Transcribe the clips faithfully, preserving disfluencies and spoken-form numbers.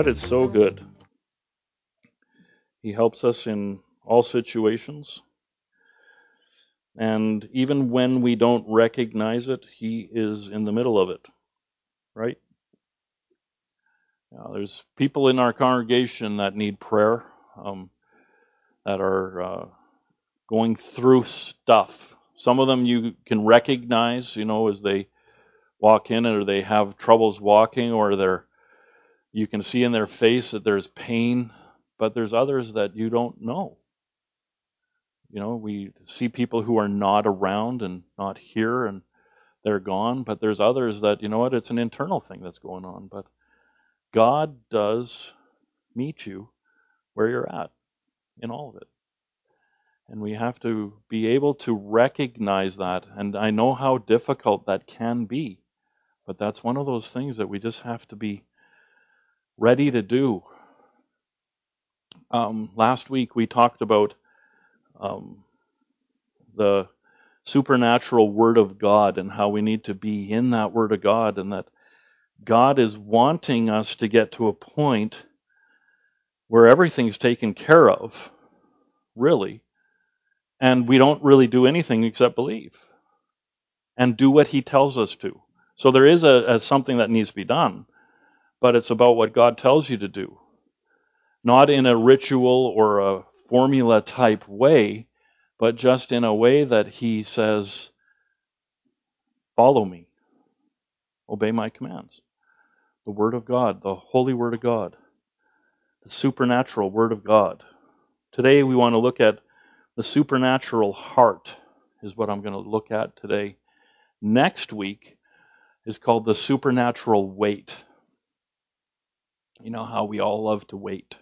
God is so good. He helps us in all situations. And even when we don't recognize it, He is in the middle of it, right? Now, there's people in our congregation that need prayer, um, that are uh, going through stuff. Some of them you can recognize, you know, as they walk in, or they have troubles walking, or they're you can see in their face that there's pain, but there's others that you don't know. You know, we see people who are not around and not here, and they're gone, but there's others that, you know what, it's an internal thing that's going on. But God does meet you where you're at in all of it. And we have to be able to recognize that. And I know how difficult that can be, but that's one of those things that we just have to be ready to do. Um, last week we talked about um, the supernatural Word of God and how we need to be in that Word of God, and that God is wanting us to get to a point where everything's taken care of, really, and we don't really do anything except believe and do what He tells us to. So there is a, a something that needs to be done, but it's about what God tells you to do, not in a ritual or a formula type way, but just in a way that He says, follow me, obey my commands. The Word of God, the Holy Word of God, the supernatural Word of God. Today we want to look at the supernatural heart, is what I'm going to look at today. Next week is called the supernatural wait. You know how we all love to wait.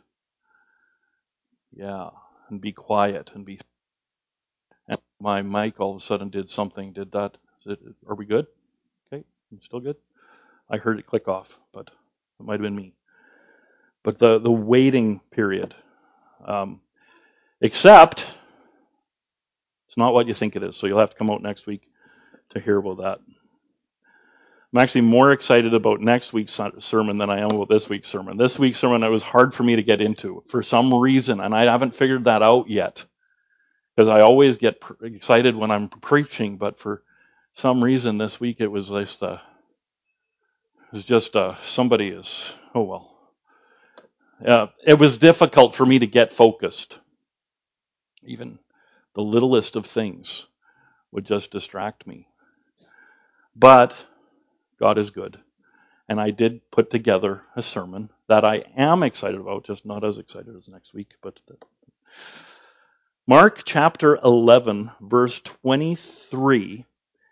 Yeah, and be quiet and be. And my mic all of a sudden did something. Did that? Is it, are we good? Okay, I'm still good. I heard it click off, but it might have been me. But the the waiting period, um, except it's not what you think it is. So you'll have to come out next week to hear about that. I'm actually more excited about next week's sermon than I am about this week's sermon. This week's sermon, it was hard for me to get into for some reason, and I haven't figured that out yet. Because I always get pr- excited when I'm preaching, but for some reason this week it was just, uh, it was just uh, somebody is, oh well. Uh, it was difficult for me to get focused. Even the littlest of things would just distract me. But God is good. And I did put together a sermon that I am excited about, just not as excited as next week. But Mark chapter eleven, verse twenty-three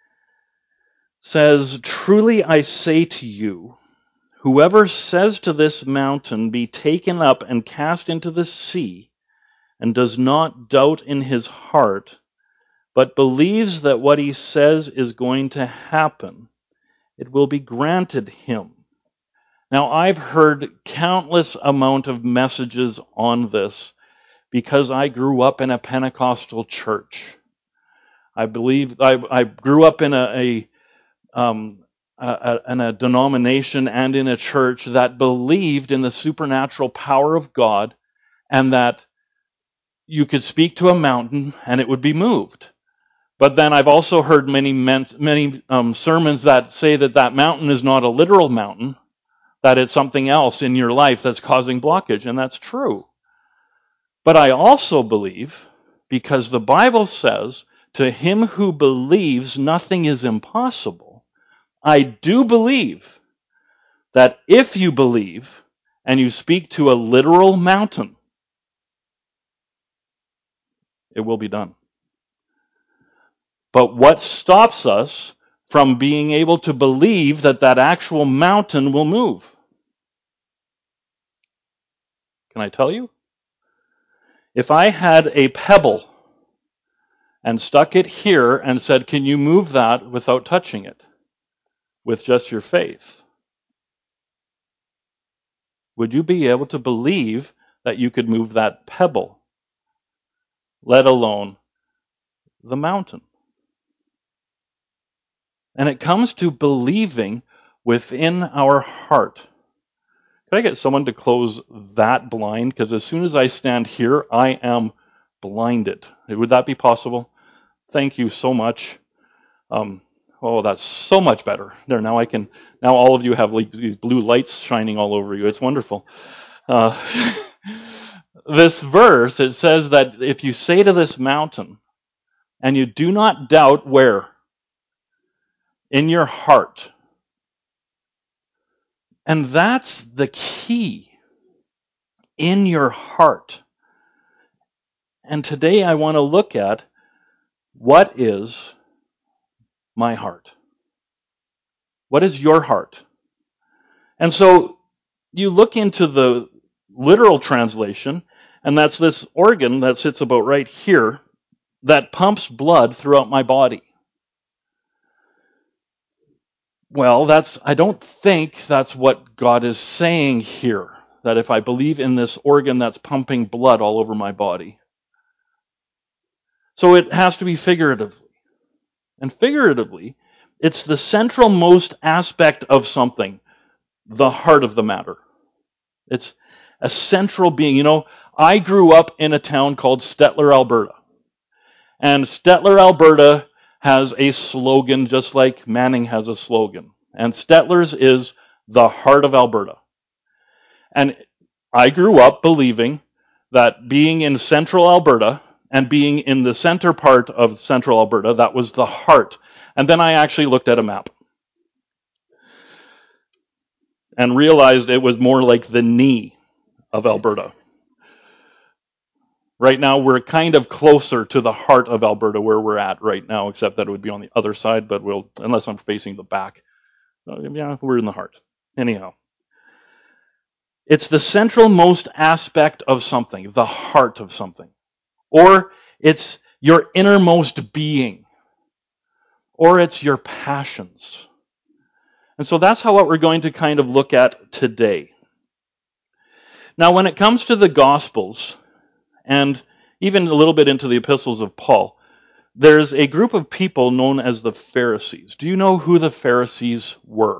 says, "Truly I say to you, whoever says to this mountain, 'Be taken up and cast into the sea,' and does not doubt in his heart, but believes that what he says is going to happen, it will be granted him." Now, I've heard countless amount of messages on this because I grew up in a Pentecostal church. I believe I, I grew up in a, a, um, a, a in a denomination and in a church that believed in the supernatural power of God, and that you could speak to a mountain and it would be moved. But then I've also heard many many um, sermons that say that that mountain is not a literal mountain, that it's something else in your life that's causing blockage, and that's true. But I also believe, because the Bible says, to him who believes nothing is impossible, I do believe that if you believe and you speak to a literal mountain, it will be done. But what stops us from being able to believe that that actual mountain will move? Can I tell you? If I had a pebble and stuck it here and said, "Can you move that without touching it with just your faith?" Would you be able to believe that you could move that pebble, let alone the mountain? And it comes to believing within our heart. Could I get someone to close that blind? Because as soon as I stand here, I am blinded. Would that be possible? Thank you so much. Um, oh, that's so much better. There, now I can. Now all of you have like these blue lights shining all over you. It's wonderful. Uh, this verse, it says that if you say to this mountain, and you do not doubt where? In your heart. And that's the key. In your heart. And today I want to look at what is my heart? What is your heart? And so you look into the literal translation, and that's this organ that sits about right here that pumps blood throughout my body. Well, that's I don't think that's what God is saying here, that if I believe in this organ that's pumping blood all over my body. So it has to be figuratively. And figuratively, it's the central most aspect of something, the heart of the matter. It's a central being. You know, I grew up in a town called Stettler, Alberta. And Stettler, Alberta has a slogan just like Manning has a slogan. And Stettler's is the heart of Alberta. And I grew up believing that being in central Alberta and being in the center part of central Alberta, that was the heart. And then I actually looked at a map and realized it was more like the knee of Alberta. Right now, we're kind of closer to the heart of Alberta where we're at right now, except that it would be on the other side, but we'll, unless I'm facing the back. Uh, yeah, we're in the heart. Anyhow. It's the central most aspect of something, the heart of something. Or it's your innermost being. Or it's your passions. And so that's how what we're going to kind of look at today. Now, when it comes to the Gospels, and even a little bit into the epistles of Paul, there's a group of people known as the Pharisees. Do you know who the Pharisees were?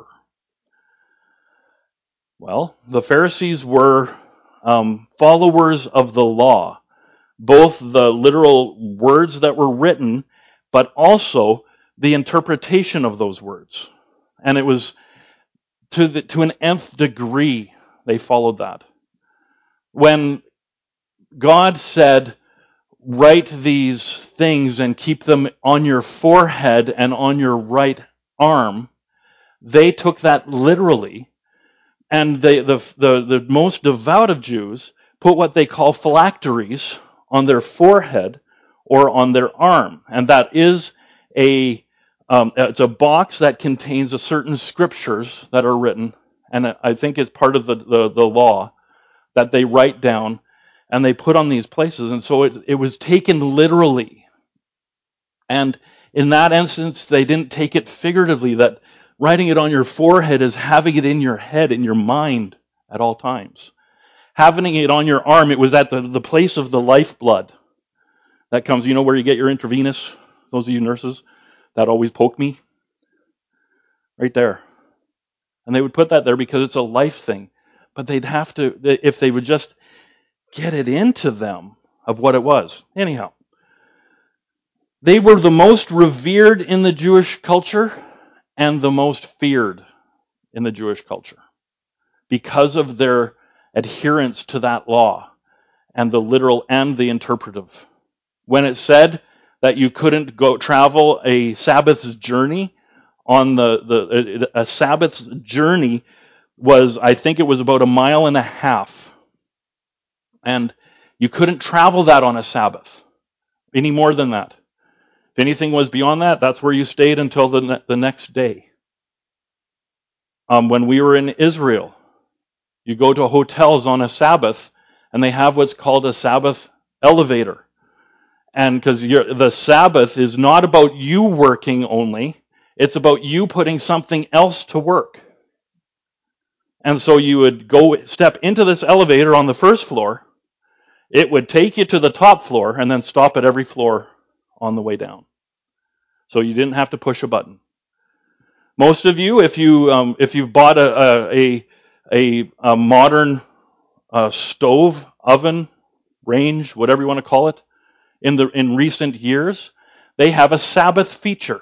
Well, the Pharisees were um, followers of the law, both the literal words that were written, but also the interpretation of those words. And it was to the, to an nth degree they followed that. When God said, write these things and keep them on your forehead and on your right arm, they took that literally, and they, the, the, the most devout of Jews put what they call phylacteries on their forehead or on their arm. And that is a, um, it's a box that contains a certain scriptures that are written, and I think it's part of the, the, the law that they write down and they put on these places. And so it, it was taken literally. And in that instance, they didn't take it figuratively, that writing it on your forehead is having it in your head, in your mind at all times. Having it on your arm, it was at the, the place of the lifeblood that comes, you know where you get your intravenous? Those of you nurses, that always poke me. Right there. And they would put that there because it's a life thing. But they'd have to, if they would just get it into them of what it was. Anyhow. They were the most revered in the Jewish culture and the most feared in the Jewish culture because of their adherence to that law and the literal and the interpretive. When it said that you couldn't go travel a Sabbath's journey on the, the a Sabbath's journey was, I think it was about a mile and a half. And you couldn't travel that on a Sabbath any more than that. If anything was beyond that, that's where you stayed until the, ne- the next day. Um, when we were in Israel, you go to hotels on a Sabbath, and they have what's called a Sabbath elevator. And because the Sabbath is not about you working only, it's about you putting something else to work. And so you would go step into this elevator on the first floor, it would take you to the top floor, and then stop at every floor on the way down. So you didn't have to push a button. Most of you, if you um, if you've bought a, a a, a modern uh, stove, oven, range, whatever you want to call it, in the in recent years, they have a Sabbath feature.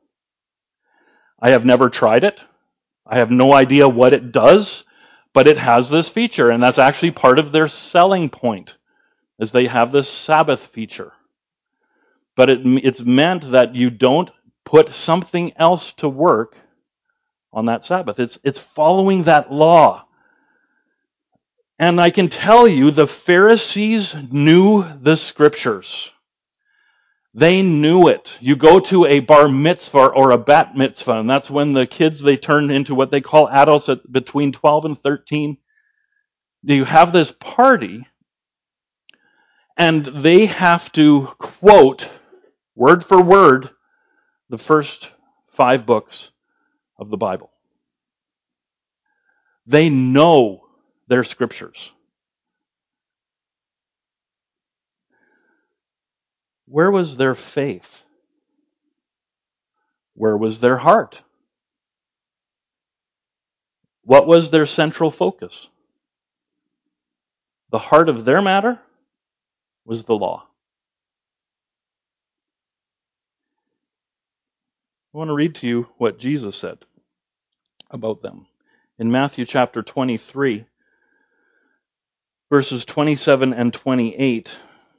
I have never tried it. I have no idea what it does, but it has this feature, and that's actually part of their selling point, is they have this Sabbath feature. But it, it's meant that you don't put something else to work on that Sabbath. It's, it's following that law. And I can tell you, the Pharisees knew the scriptures. They knew it. You go to a bar mitzvah or a bat mitzvah, and that's when the kids, they turn into what they call adults at between twelve and thirteen. You have this party, and they have to quote, word for word, the first five books of the Bible. They know their scriptures. Where was their faith? Where was their heart? What was their central focus? The heart of their matter was the law. I want to read to you what Jesus said about them. In Matthew chapter twenty-three, verses twenty-seven and twenty-eight,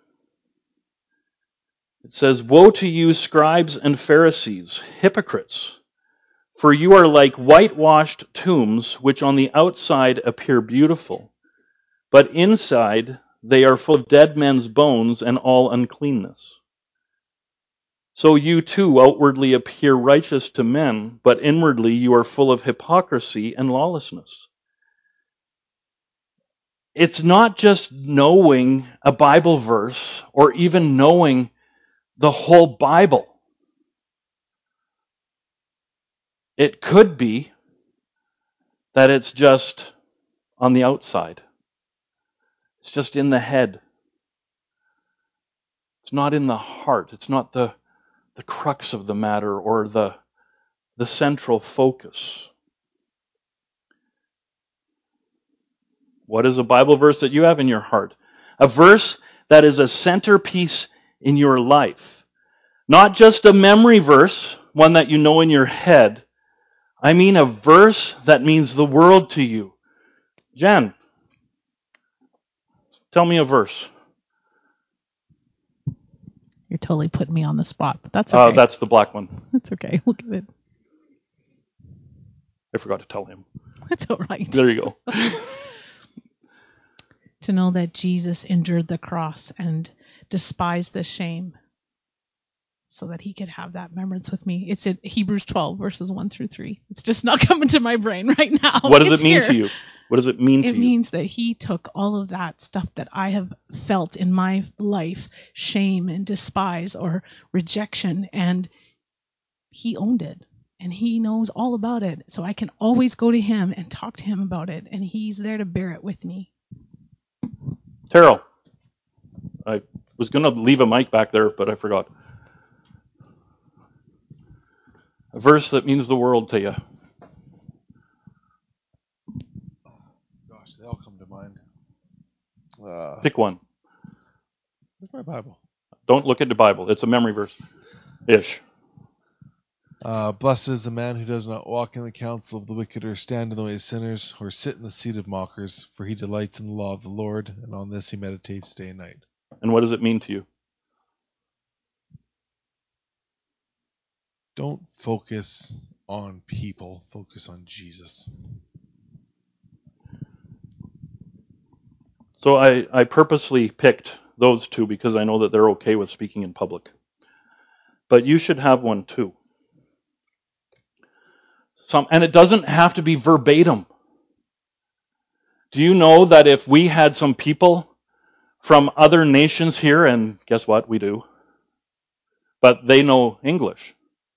it says, "Woe to you, scribes and Pharisees, hypocrites! For you are like whitewashed tombs, which on the outside appear beautiful, but inside they are full of dead men's bones and all uncleanness. So you too outwardly appear righteous to men, but inwardly you are full of hypocrisy and lawlessness." It's not just knowing a Bible verse or even knowing the whole Bible. It could be that it's just on the outside. It's just in the head. It's not in the heart. It's not the, the crux of the matter or the, the central focus. What is a Bible verse that you have in your heart? A verse that is a centerpiece in your life. Not just a memory verse, one that you know in your head. I mean a verse that means the world to you. Jen, tell me a verse. You're totally putting me on the spot, but that's okay. Uh, that's the black one. That's okay. Look at it. I forgot to tell him. That's all right. There you go. To know that Jesus endured the cross and despised the shame so that he could have that remembrance with me. It's in Hebrews twelve, verses one through three. It's just not coming to my brain right now. What does it's it mean here. to you? What does it mean to it you? It means that he took all of that stuff that I have felt in my life, shame and despise or rejection, and he owned it. And he knows all about it. So I can always go to him and talk to him about it. And he's there to bear it with me. Terrell, I was going to leave a mic back there, but I forgot. A verse that means the world to you. Gosh, they all come to mind. Uh, Pick one. Where's my Bible? Don't look at the Bible. It's a memory verse. Ish. Uh, Blessed is the man who does not walk in the counsel of the wicked, or stand in the way of sinners, or sit in the seat of mockers, for he delights in the law of the Lord, and on this he meditates day and night. And what does it mean to you? Don't focus on people, focus on Jesus. So I, I purposely picked those two because I know that they're okay with speaking in public. But you should have one too. Some, and it doesn't have to be verbatim. Do you know that if we had some people from other nations here, and guess what, we do, but they know English.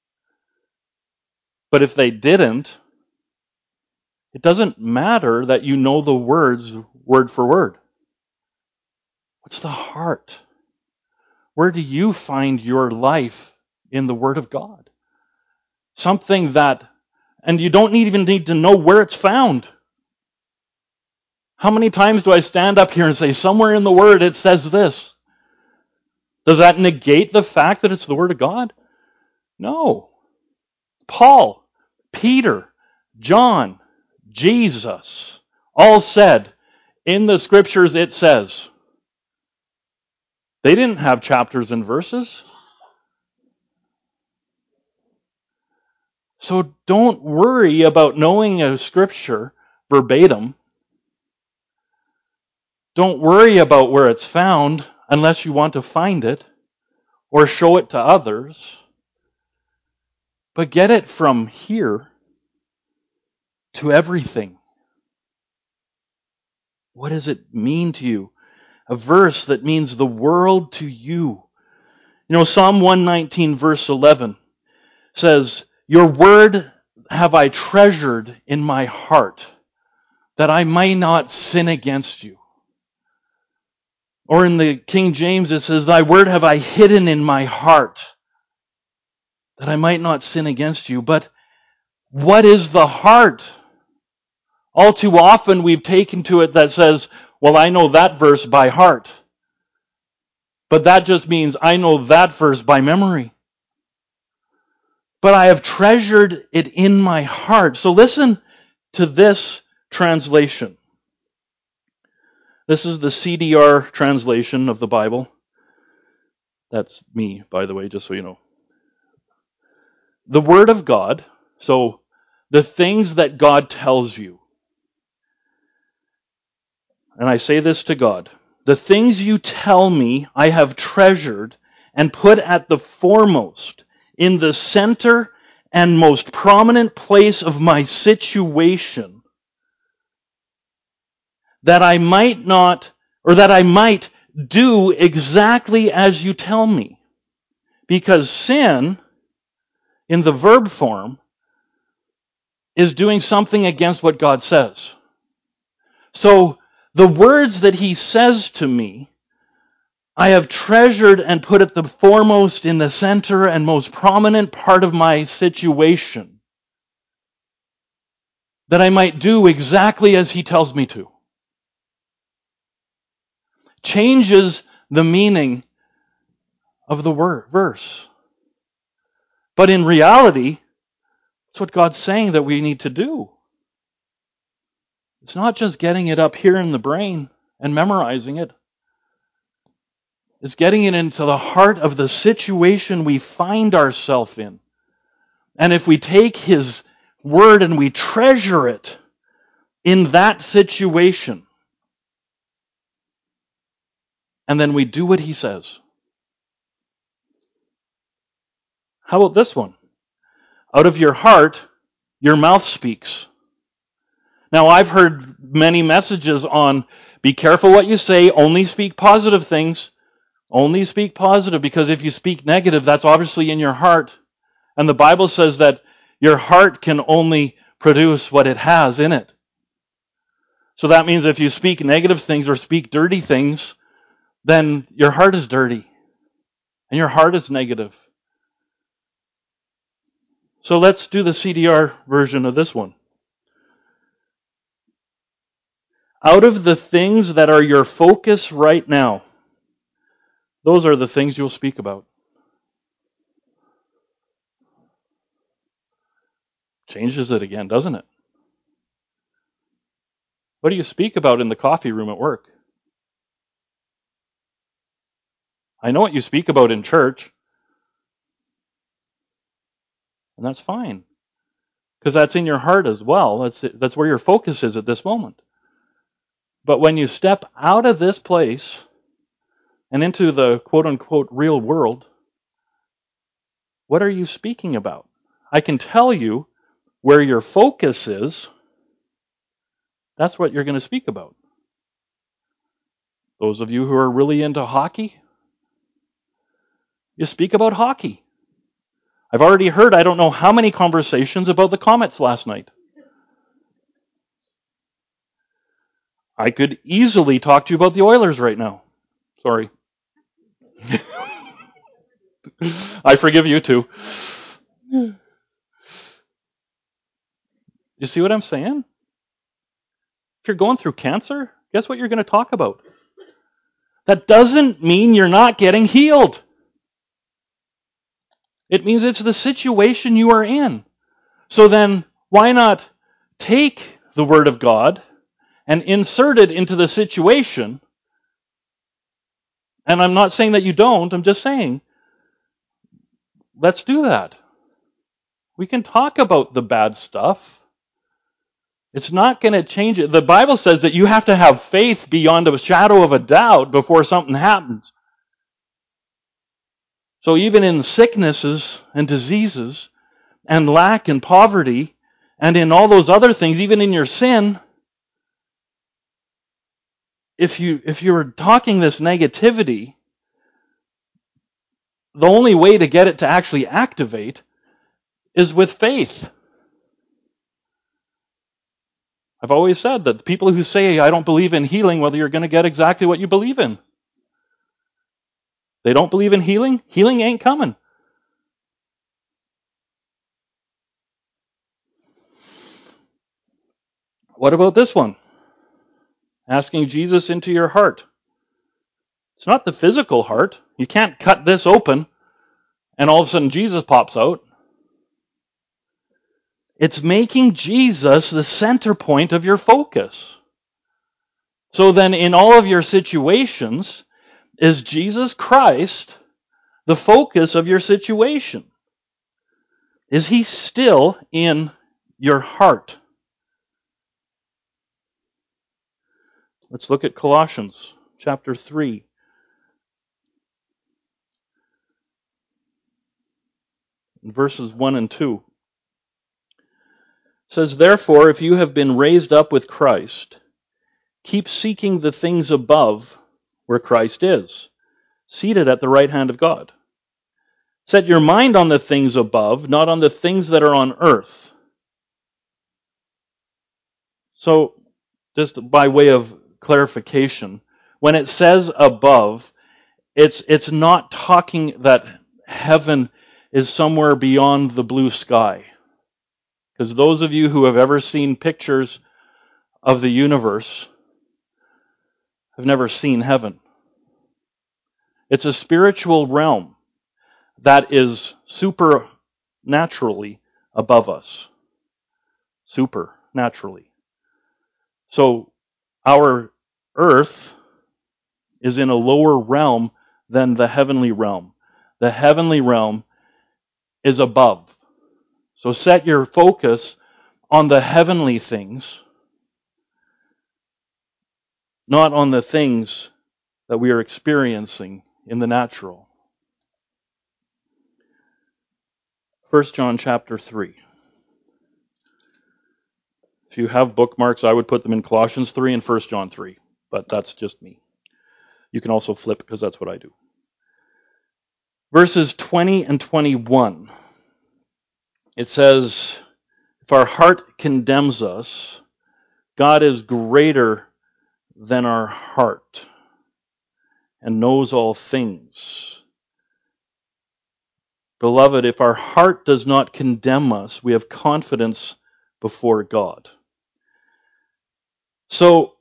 But if they didn't, it doesn't matter that you know the words word for word. What's the heart? Where do you find your life in the Word of God? Something that, and you don't even need to know where it's found. How many times do I stand up here and say, somewhere in the Word it says this? Does that negate the fact that it's the Word of God? No. Paul, Peter, John, Jesus, all said, in the Scriptures it says. They didn't have chapters and verses. So don't worry about knowing a Scripture verbatim. Don't worry about where it's found unless you want to find it or show it to others. But get it from here to everything. What does it mean to you? A verse that means the world to you. You know, Psalm one nineteen verse eleven says, your word have I treasured in my heart, that I may not sin against you. Or in the King James it says, thy word have I hidden in my heart, that I might not sin against you. But what is the heart? All too often we've taken to it that says, well, I know that verse by heart. But that just means I know that verse by memory. But I have treasured it in my heart. So listen to this translation. This is the C D R translation of the Bible. That's me, by the way, just so you know. The Word of God, so the things that God tells you. And I say this to God. The things you tell me I have treasured and put at the foremost, in the center and most prominent place of my situation, that I might not, or that I might do exactly as you tell me. Because sin, in the verb form, is doing something against what God says. So, the words that He says to me, I have treasured and put at the foremost, in the center and most prominent part of my situation, that I might do exactly as He tells me to. Changes the meaning of the word, verse. But in reality, it's what God's saying that we need to do. It's not just getting it up here in the brain and memorizing it. It's getting it into the heart of the situation we find ourselves in. And if we take His word and we treasure it in that situation, and then we do what He says. How about this one? Out of your heart, your mouth speaks. Now, I've heard many messages on be careful what you say, only speak positive things. Only speak positive, because if you speak negative, that's obviously in your heart. And the Bible says that your heart can only produce what it has in it. So that means if you speak negative things or speak dirty things, then your heart is dirty. And your heart is negative. So let's do the C D R version of this one. Out of the things that are your focus right now, those are the things you'll speak about. Changes it again, doesn't it? What do you speak about in the coffee room at work? I know what you speak about in church. And that's fine. Because that's in your heart as well. That's, that's where your focus is at this moment. But when you step out of this place and into the quote-unquote real world, what are you speaking about? I can tell you where your focus is. That's what you're going to speak about. Those of you who are really into hockey, you speak about hockey. I've already heard I don't know how many conversations about the Comets last night. I could easily talk to you about the Oilers right now. Sorry. I forgive you too. You see what I'm saying? If you're going through cancer, guess what you're going to talk about? That doesn't mean you're not getting healed. It means it's the situation you are in. So then, why not take the Word of God and insert it into the situation? And I'm not saying that you don't, I'm just saying, let's do that. We can talk about the bad stuff. It's not going to change it. The Bible says that you have to have faith beyond a shadow of a doubt before something happens. So even in sicknesses and diseases and lack and poverty and in all those other things, even in your sin, if you if you're talking this negativity, the only way to get it to actually activate is with faith. I've always said that the people who say, I don't believe in healing, well, you're going to get exactly what you believe in. They don't believe in healing? Healing ain't coming. What about this one? Asking Jesus into your heart. It's not the physical heart. You can't cut this open and all of a sudden Jesus pops out. It's making Jesus the center point of your focus. So then in all of your situations, is Jesus Christ the focus of your situation? Is he still in your heart? Let's look at Colossians chapter three. Verses one and two. It says, therefore, if you have been raised up with Christ, keep seeking the things above where Christ is, seated at the right hand of God. Set your mind on the things above, not on the things that are on earth. So, just by way of clarification, when it says above, it's it's not talking that heaven is somewhere beyond the blue sky. Because those of you who have ever seen pictures of the universe have never seen heaven. It's a spiritual realm that is supernaturally above us. Supernaturally. So our earth is in a lower realm than the heavenly realm. The heavenly realm is above. So set your focus on the heavenly things, not on the things that we are experiencing in the natural. First John chapter three. If you have bookmarks, I would put them in Colossians three and First John three, but that's just me. You can also flip because that's what I do. Verses twenty and twenty-one. It says, if our heart condemns us, God is greater than our heart and knows all things. Beloved, if our heart does not condemn us, we have confidence before God. So,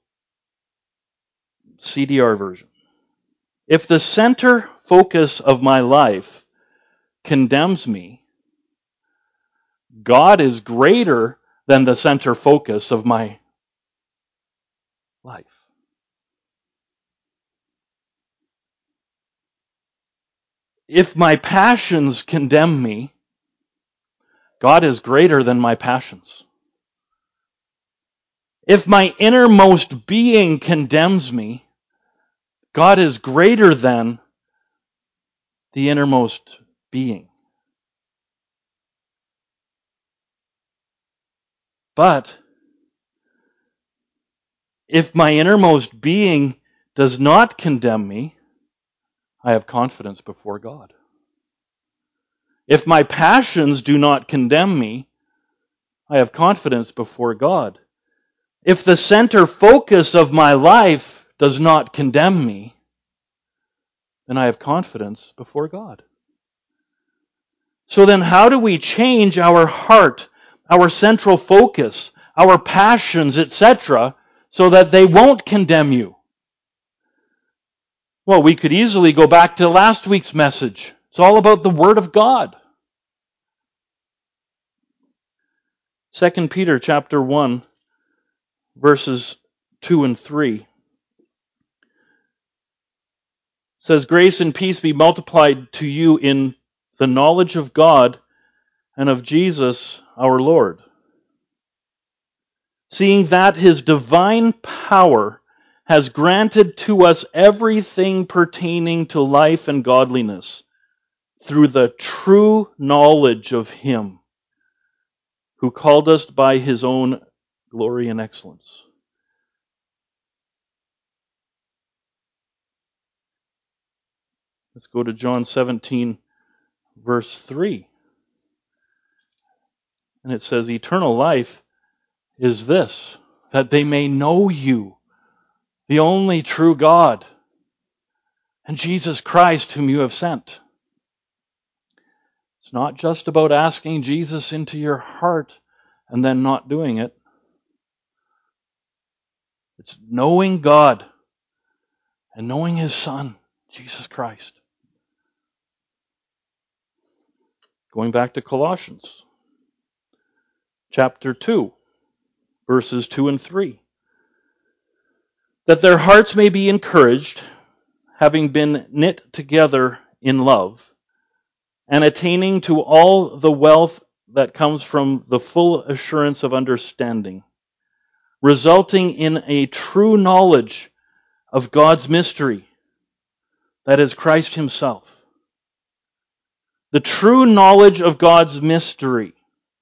C D R version. If the center focus of my life condemns me, God is greater than the center focus of my life. If my passions condemn me, God is greater than my passions. If my innermost being condemns me, God is greater than the innermost being. But if my innermost being does not condemn me, I have confidence before God. If my passions do not condemn me, I have confidence before God. If the center focus of my life does not condemn me, then I have confidence before God. So then how do we change our heart, our central focus, our passions, et cetera, so that they won't condemn you. Well, we could easily go back to last week's message. It's all about the Word of God. Second Peter chapter one, verses two and three says, "Grace and peace be multiplied to you in the knowledge of God and of Jesus our Lord, seeing that his divine power has granted to us everything pertaining to life and godliness through the true knowledge of him who called us by his own glory and excellence." Let's go to John seventeen, verse three. And it says, "Eternal life is this, that they may know you, the only true God, and Jesus Christ whom you have sent." It's not just about asking Jesus into your heart and then not doing it. It's knowing God and knowing his Son, Jesus Christ. Going back to Colossians chapter two, verses two and three. "That their hearts may be encouraged, having been knit together in love, and attaining to all the wealth that comes from the full assurance of understanding, resulting in a true knowledge of God's mystery, that is Christ himself." The true knowledge of God's mystery.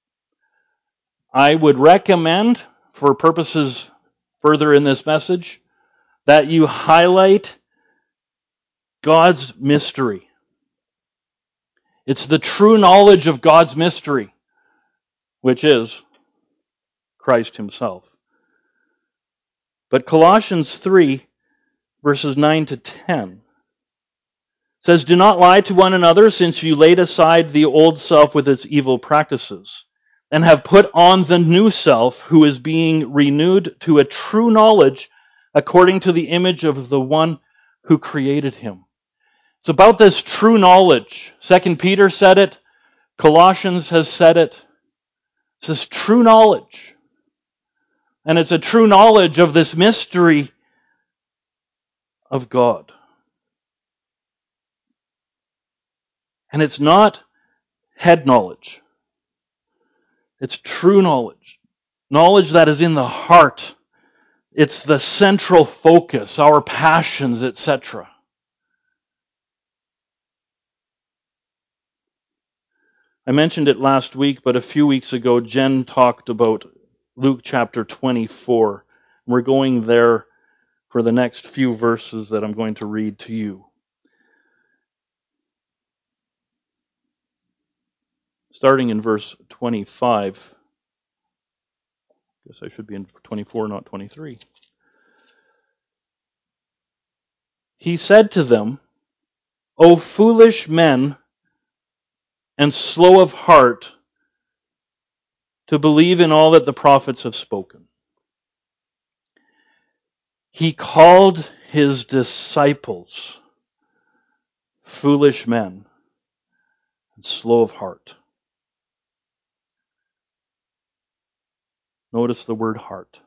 I would recommend, for purposes further in this message, that you highlight God's mystery. It's the true knowledge of God's mystery, which is Christ himself. But Colossians three, verses nine to ten, says, "Do not lie to one another, since you laid aside the old self with its evil practices, and have put on the new self, who is being renewed to a true knowledge according to the image of the one who created him." It's about this true knowledge. Second Peter said it. Colossians has said it. It's this true knowledge. And it's a true knowledge of this mystery of God. And it's not head knowledge. It's true knowledge. Knowledge that is in the heart. It's the central focus, our passions, et cetera. I mentioned it last week, but a few weeks ago, Jen talked about Luke chapter twenty-four. We're going there for the next few verses that I'm going to read to you. Starting in verse twenty-five. I guess I should be in twenty-four, not twenty-three. "He said to them, 'O foolish men, and slow of heart to believe in all that the prophets have spoken.' He called his disciples foolish men and slow of heart." Notice the word heart.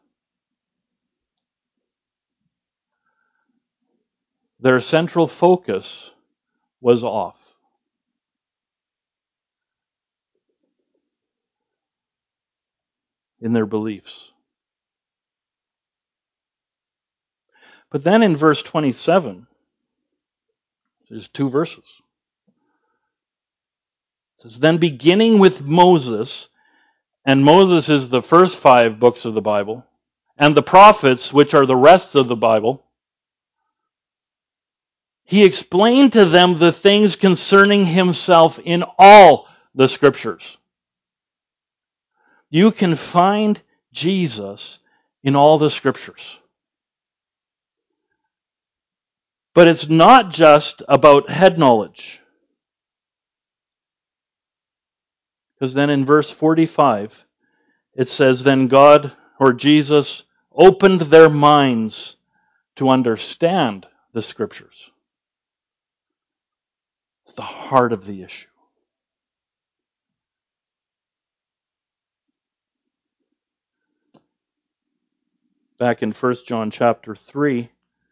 Their central focus was off. In their beliefs. But then in verse twenty-seven, there's two verses. It says, "Then beginning with Moses," and Moses is the first five books of the Bible, "and the prophets, which are the rest of the Bible, he explained to them the things concerning himself in all the scriptures." You can find Jesus in all the scriptures. But it's not just about head knowledge. Because then in verse forty-five, it says, "Then God," or Jesus, opened their minds to understand the Scriptures. It's the heart of the issue. Back in First John chapter three,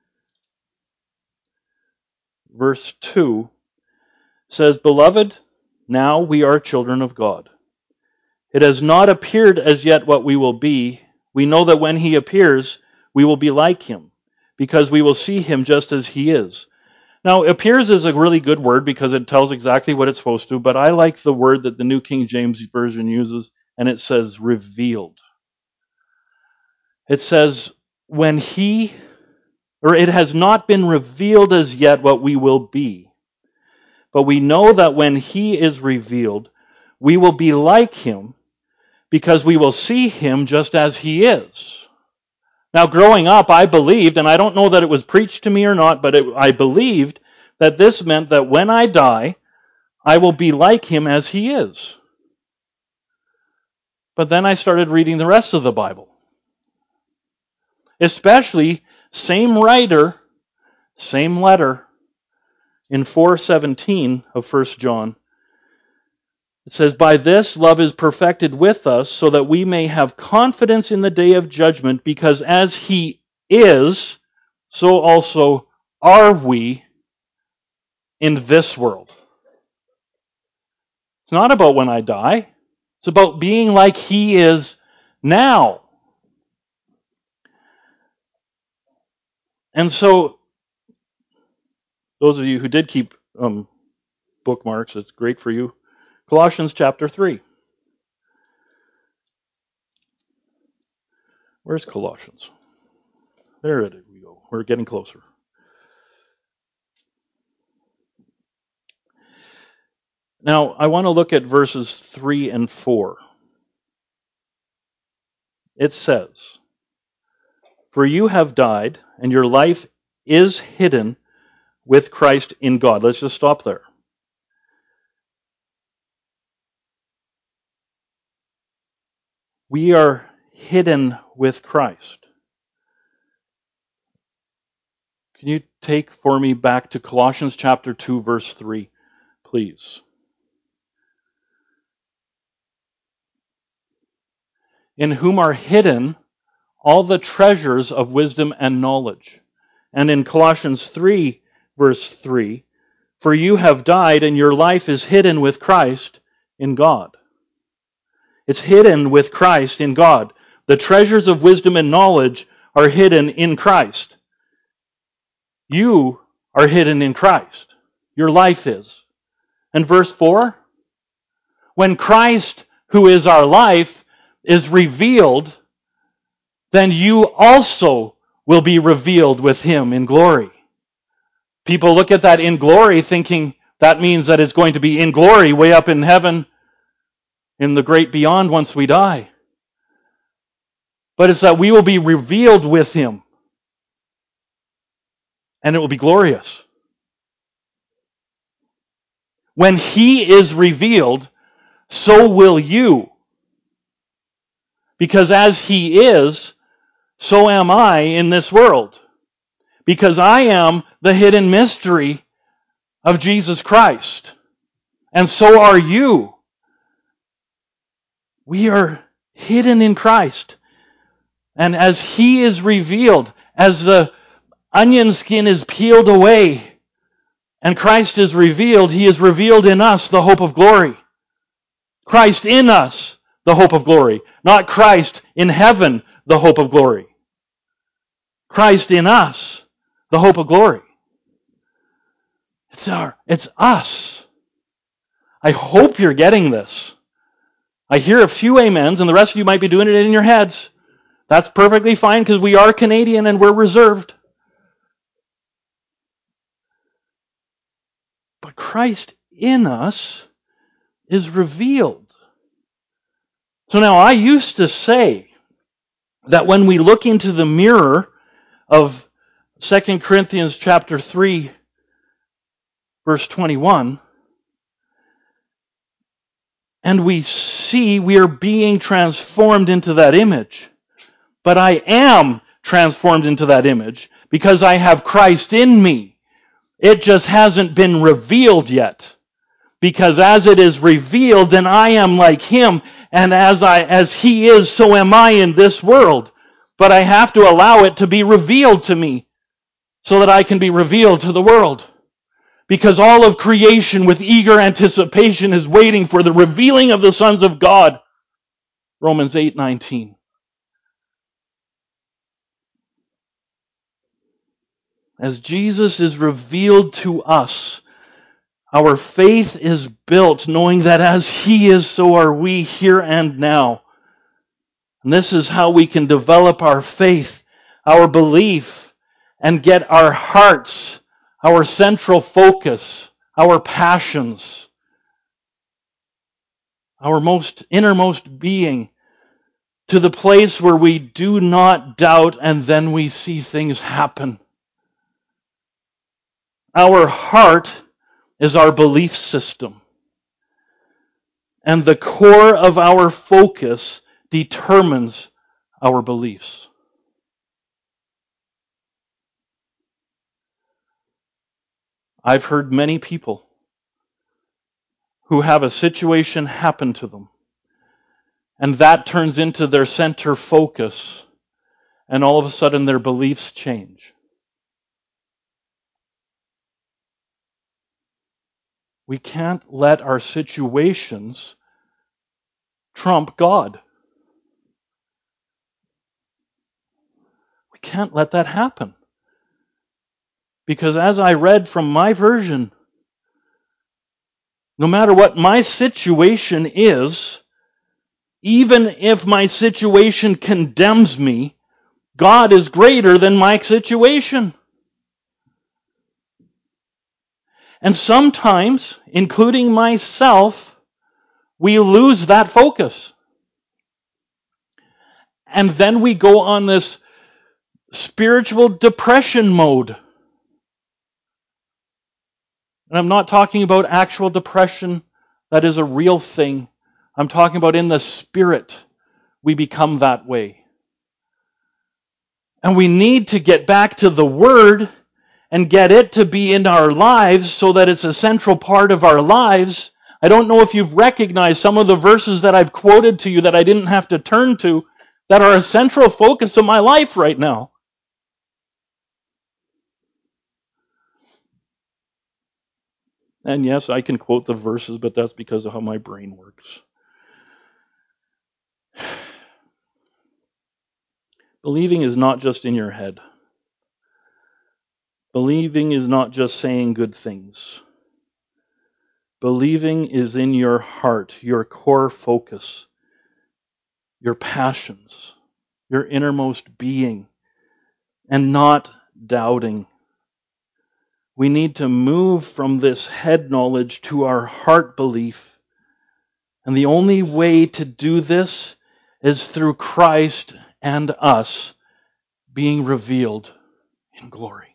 verse two, says, Beloved, now we are children of God. It has not appeared as yet what we will be. We know that when he appears, we will be like him, because we will see him just as he is. Now, appears is a really good word because it tells exactly what it's supposed to, but I like the word that the New King James Version uses, and it says revealed. It says, when he, or it has not been revealed as yet what we will be. But we know that when he is revealed, we will be like him, because we will see him just as he is. Now, growing up, I believed, and I don't know that it was preached to me or not, but it, I believed that this meant that when I die, I will be like him as he is. But then I started reading the rest of the Bible. Especially, same writer, same letter, in four seventeen of First John. It says, By this love is perfected with us, so that we may have confidence in the day of judgment, because as he is, so also are we in this world. It's not about when I die. It's about being like he is now. And so, those of you who did keep um, bookmarks, it's great for you. Colossians chapter three. Where's Colossians? There it is. We go. We're getting closer. Now, I want to look at verses three and four. It says, For you have died, and your life is hidden with Christ in God. Let's just stop there. We are hidden with Christ. Can you take for me back to Colossians chapter two, verse three, please? In whom are hidden all the treasures of wisdom and knowledge. And in Colossians three, verse three, For you have died, and your life is hidden with Christ in God. It's hidden with Christ in God. The treasures of wisdom and knowledge are hidden in Christ. You are hidden in Christ. Your life is. And verse four, when Christ, who is our life, is revealed, then you also will be revealed with him in glory. People look at that in glory thinking that means that it's going to be in glory way up in heaven in the great beyond once we die. But it's that we will be revealed with him. And it will be glorious. When he is revealed, so will you. Because as he is, so am I in this world. Because I am the hidden mystery of Jesus Christ. And so are you. We are hidden in Christ. And as he is revealed, as the onion skin is peeled away, and Christ is revealed, he is revealed in us the hope of glory. Christ in us, the hope of glory. Not Christ in heaven, the hope of glory. Christ in us, the hope of glory. It's our, it's us. I hope you're getting this. I hear a few amens, and the rest of you might be doing it in your heads. That's perfectly fine because we are Canadian and we're reserved. But Christ in us is revealed. So now I used to say that when we look into the mirror of Second Corinthians chapter three, verse twenty-one, and we see we are being transformed into that image, but I am transformed into that image because I have Christ in me. It just hasn't been revealed yet. Because as it is revealed, then I am like him, and as I as he is, so am I in this world. But I have to allow it to be revealed to me so that I can be revealed to the world. Because all of creation with eager anticipation is waiting for the revealing of the sons of God. Romans eight nineteen. As Jesus is revealed to us, our faith is built knowing that as he is, so are we here and now. And this is how we can develop our faith, our belief, and get our hearts, our central focus, our passions, our most innermost being to the place where we do not doubt and then we see things happen. Our heart is our belief system. And the core of our focus determines our beliefs. I've heard many people who have a situation happen to them, and that turns into their center focus, and all of a sudden their beliefs change. We can't let our situations trump God. We can't let that happen. Because as I read from my version, no matter what my situation is, even if my situation condemns me, God is greater than my situation. And sometimes, including myself, we lose that focus. And then we go on this spiritual depression mode. And I'm not talking about actual depression that is a real thing. I'm talking about in the spirit, we become that way. And we need to get back to the Word and get it to be in our lives so that it's a central part of our lives. I don't know if you've recognized some of the verses that I've quoted to you that I didn't have to turn to that are a central focus of my life right now. And yes, I can quote the verses, but that's because of how my brain works. Believing is not just in your head. Believing is not just saying good things. Believing is in your heart, your core focus, your passions, your innermost being, and not doubting. We need to move from this head knowledge to our heart belief. And the only way to do this is through Christ and us being revealed in glory.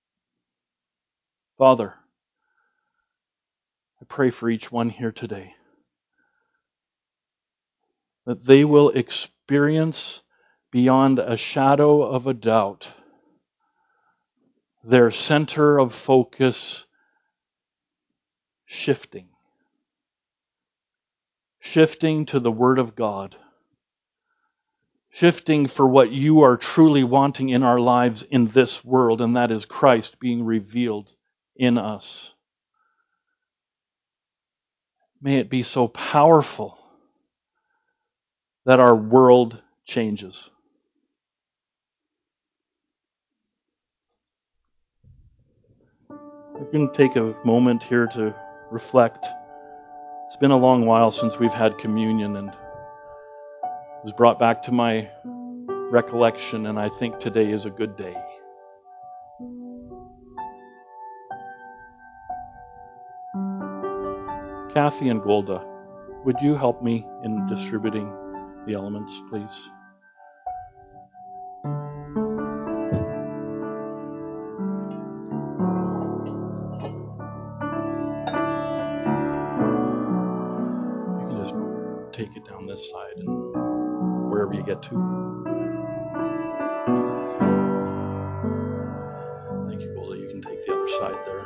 Father, I pray for each one here today that they will experience beyond a shadow of a doubt their center of focus shifting. Shifting to the Word of God. Shifting for what you are truly wanting in our lives in this world, and that is Christ being revealed in us. May it be so powerful that our world changes. We're going to take a moment here to reflect. It's been a long while since we've had communion, and it was brought back to my recollection, and I think today is a good day. Kathy and Golda, would you help me in distributing the elements, please? You can just take it down this side and wherever you get to. side there.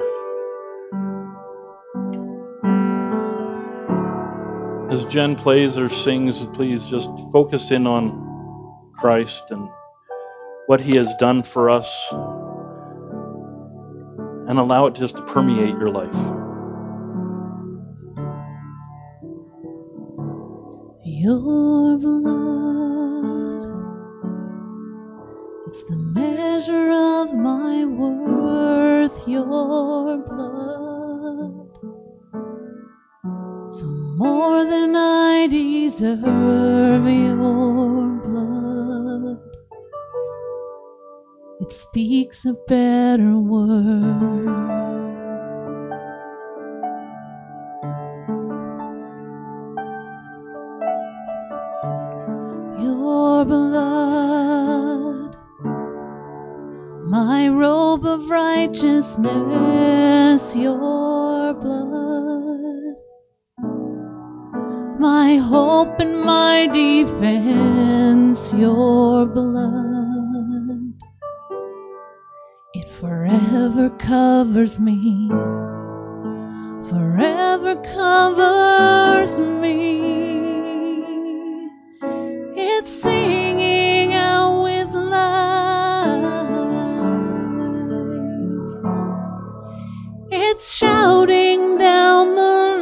As Jen plays or sings, please just focus in on Christ and what He has done for us, and allow it just to permeate your life. Your blood, it's the measure of my worth, your blood. So more than I deserve, your blood. It speaks a better word. Your blood, my robe of righteousness, your blood, my hope and my defense, your blood, it forever covers me, forever covers me. It's singing out with life. It's shouting down the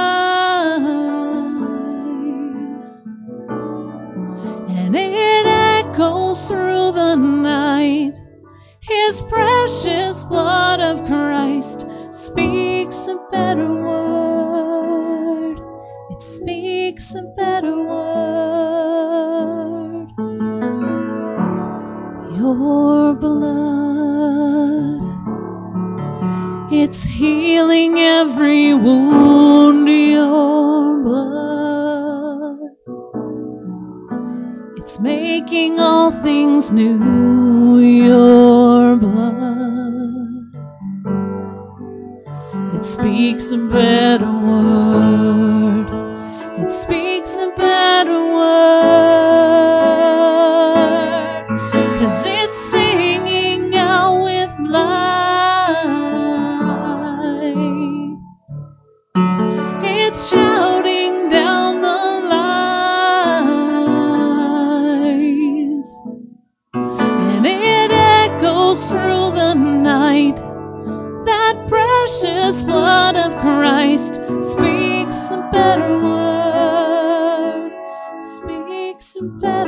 lies. And it echoes through the night. His precious blood of Christ speaks a better word. It speaks a better word. Your blood, it's healing every wound. Your blood, it's making all things new. Your blood, it speaks a better word. It speaks a better word, 'cause it's singing out with life. It's shouting down the lies, and it echoes through the night. That precious blood of Christ speaks a better word, speaks a better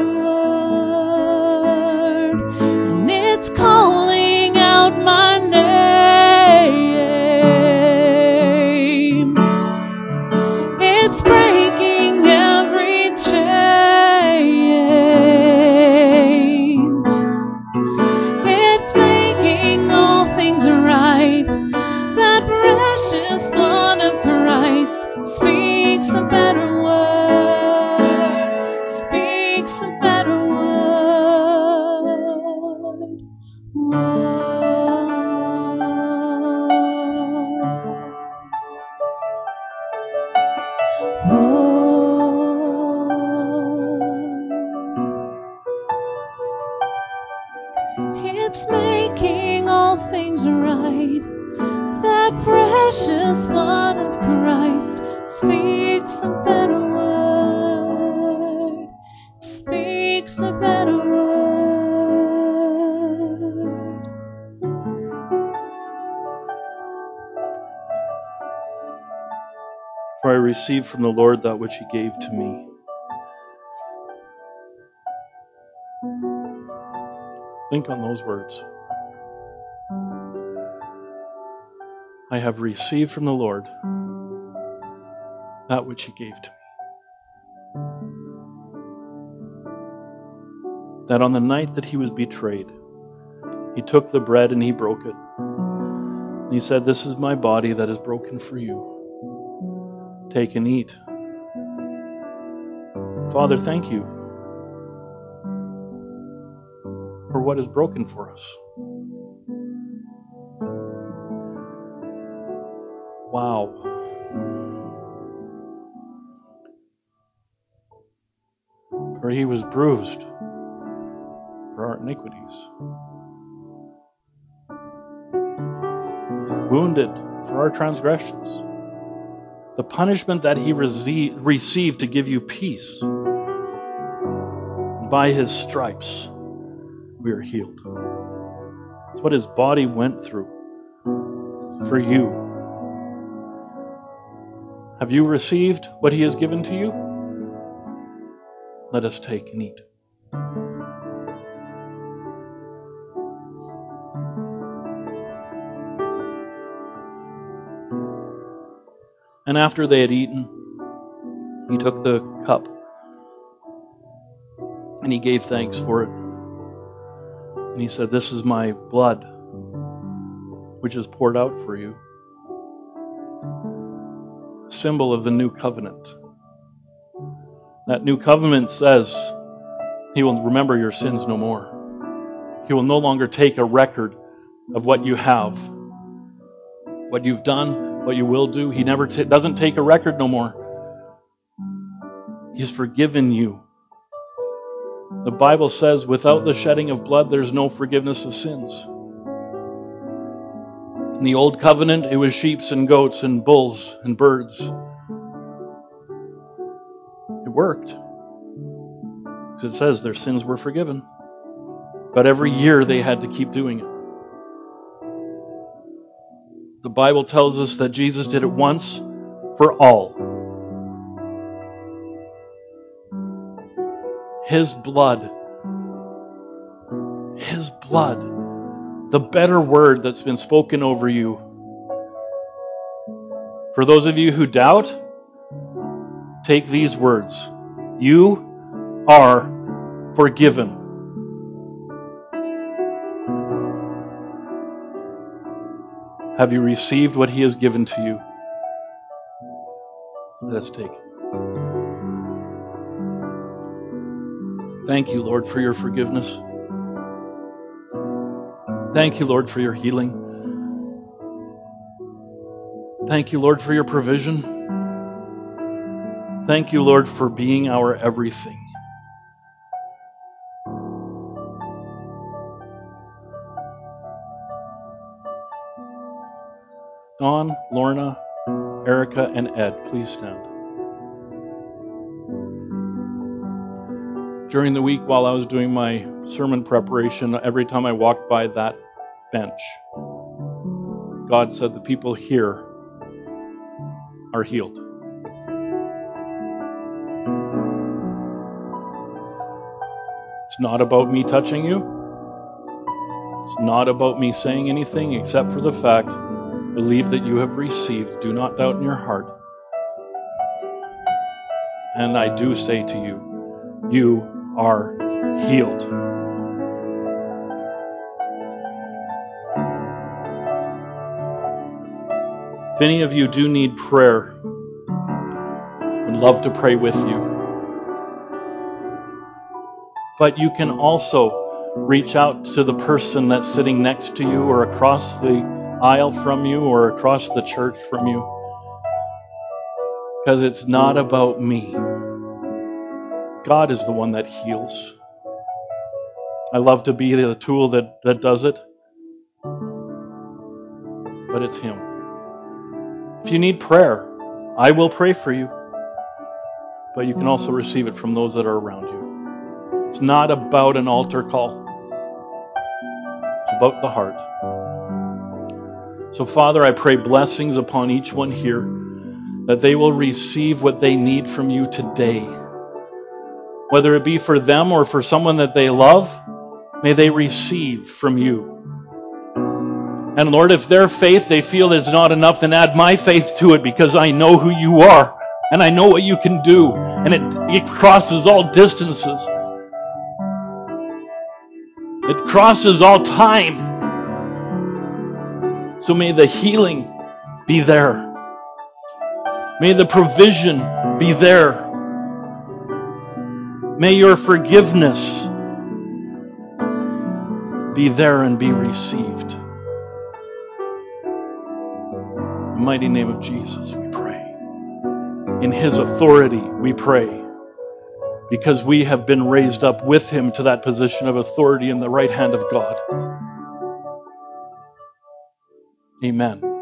word, and it's calling out my name. It's breaking every chain. It's making all things right. That precious blood of Christ speaks a better word, speaks a better word. Whoa. It's making all things right. That precious blood of Christ speaks a better word, speaks a better word. For I received from the Lord that which He gave to me. Think on those words. I have received from the Lord that which He gave to me. That on the night that He was betrayed, He took the bread and He broke it. And He said, "This is my body that is broken for you. Take and eat." Father, thank you for what is broken for us. Wow. For He was bruised for our iniquities. wounded for our transgressions. The punishment that he rece- received to give you peace. And by his stripes, we are healed. It's what his body went through for you. Have you received what he has given to you? Let us take and eat. And after they had eaten, he took the cup and he gave thanks for it. And he said, "This is my blood, which is poured out for you." A symbol of the new covenant. That new covenant says he will remember your sins no more. He will no longer take a record of what you have, what you've done, what you will do. He never t- doesn't take a record no more. He's forgiven you. The Bible says without the shedding of blood, there's no forgiveness of sins. In the old covenant, it was sheep and goats and bulls and birds. It worked. Because it says their sins were forgiven. But every year they had to keep doing it. The Bible tells us that Jesus did it once for all. His blood, His blood, the better word that's been spoken over you. For those of you who doubt, take these words. You are forgiven. Have you received what He has given to you? Let us take it. Thank you, Lord, for your forgiveness. Thank you, Lord, for your healing. Thank you, Lord, for your provision. Thank you, Lord, for being our everything. Dawn, Lorna, Erica, and Ed, please stand. During the week while I was doing my sermon preparation, every time I walked by that bench, God said the people here are healed. It's not about me touching you. It's not about me saying anything except for the fact, believe that you have received. Do not doubt in your heart. And I do say to you, you are healed. If any of you do need prayer, I'd love to pray with you. But you can also reach out to the person that's sitting next to you or across the aisle from you or across the church from you. Because it's not about me. God is the one that heals. I love to be the tool that, that does it. But it's Him. If you need prayer, I will pray for you. But you can also receive it from those that are around you. It's not about an altar call. It's about the heart. So, Father, I pray blessings upon each one here, that they will receive what they need from you today. Whether it be for them or for someone that they love, may they receive from you. And Lord, if their faith they feel is not enough, then add my faith to it, because I know who you are and I know what you can do, and it, it crosses all distances. It crosses all time. So may the healing be there. May the provision be there. May your forgiveness be there and be received. In the mighty name of Jesus, we pray. In His authority, we pray. Because we have been raised up with Him to that position of authority in the right hand of God. Amen.